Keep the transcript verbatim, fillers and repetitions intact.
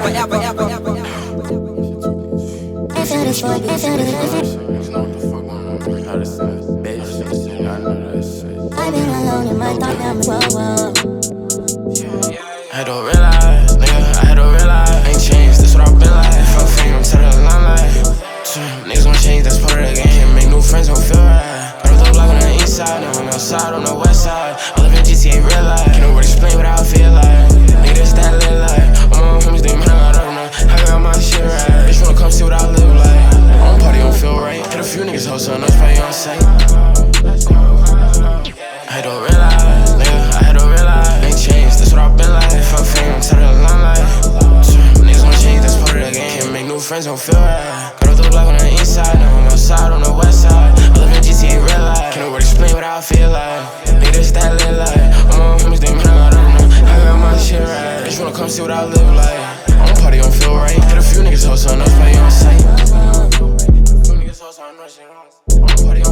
ever, ever, ever. I feel this boy, I feel this. I've been alone in my thought, I'm whoa, I had to realize, nigga, I had to realize I ain't changed, that's what I've been like. Fuck fame, I'm to the limelight. Niggas gon' change, that's part of the game. Make new friends, don't feel right. Got the block on the east side, now I'm outside on the west side. I live in G T A real life, can't nobody explain what I feel like. Nigga, this that lit life. All my homies, they man, I don't know. I got my shit right. Bitch wanna come see what I live like. I don't party, don't feel right. Hit a few niggas hustle, no probably on sight. I had to realize, nigga, I had to realize I ain't changed, that's what I've been like. Fuck fame, I'm to the limelight. Niggas gon' change, that's part of the game. Can't make new friends, don't feel right. Got off the block on the east side, now I'm outside on the west side. I live in G T A real life, can't nobody explain what I feel like. Nigga, this that lit life. All my homies, they man, I don't know. I got my shit right. Bitch wanna come see what I live like. I don't party, don't feel right. Hit a few niggas hustle, no probably on sight. A few niggas hustle, I know shit wrong. I don't party.